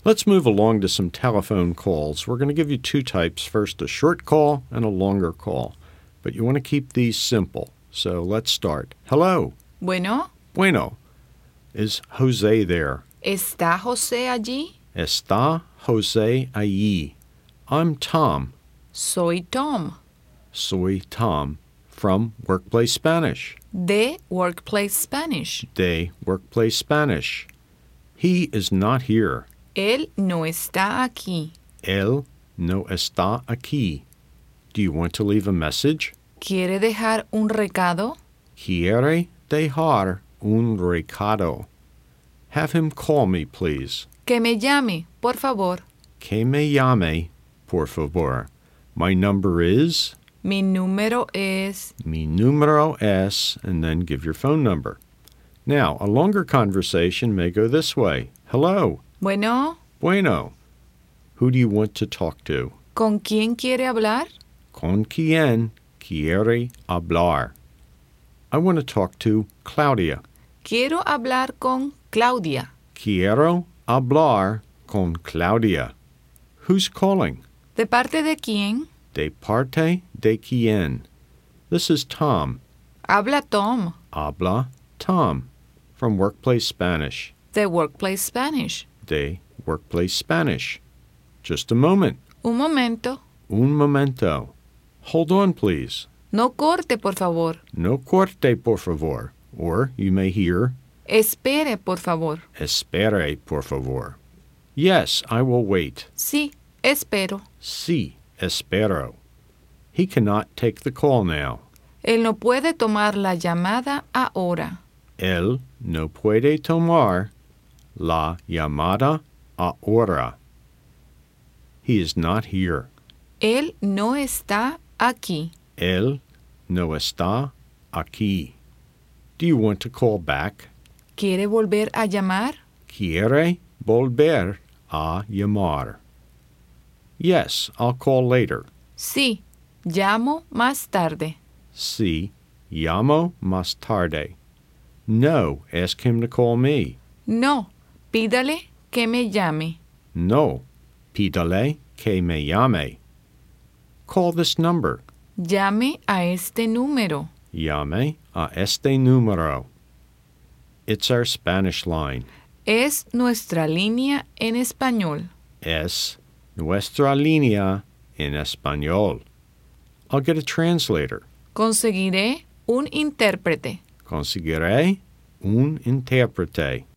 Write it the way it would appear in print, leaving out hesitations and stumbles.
Let's move along to some telephone calls. We're going to give you two types. First, a short call and a longer call. But you want to keep these simple. So let's start. Hello. Bueno, Bueno. Is Jose there? ¿está José allí? Está Jose allí? I'm Tom. Soy Tom, Soy Tom from Workplace Spanish. de Workplace Spanish. De Workplace Spanish. He is not here. Él no está aquí. Él no está aquí. Do you want to leave a message? ¿Quiere dejar un recado? Quiere dejar un recado. Have him call me, please. Que me llame, por favor. Que me llame, por favor. My number is... Mi número es... Mi número es, and then give your phone number. Now, a longer conversation may go this way. Hello. Bueno, Bueno. Who do you want to talk to? ¿con quién quiere hablar? Con quién quiere hablar? I want to talk to Claudia. Quiero hablar con Claudia. Quiero hablar con Claudia. Who's calling? ¿De parte de quién? De parte de quién? This is Tom. Habla Tom, Habla Tom from Workplace Spanish. de Workplace Spanish. De Workplace Spanish. Just a moment. Un momento. Un momento. Hold on, please. No corte, por favor. No corte, por favor. Or you may hear, Espere, por favor. espere, por favor. Yes, I will wait. Sí, espero. Sí, espero. He cannot take the call now. Él no puede tomar la llamada ahora. Él no puede tomar la llamada ahora. He is not here. Él no está aquí. Él no está aquí. Do you want to call back? ¿Quiere volver a llamar? ¿Quiere volver a llamar? Yes, I'll call later. Sí, llamo más tarde. Sí, llamo más tarde. No, ask him to call me. No, pídale que me llame. No, pídale que me llame. Call this number. Llame a este número. Llame a este número. It's our Spanish line. Es nuestra línea en español. Es nuestra línea en español. I'll get a translator. Conseguiré un intérprete. Conseguiré un intérprete.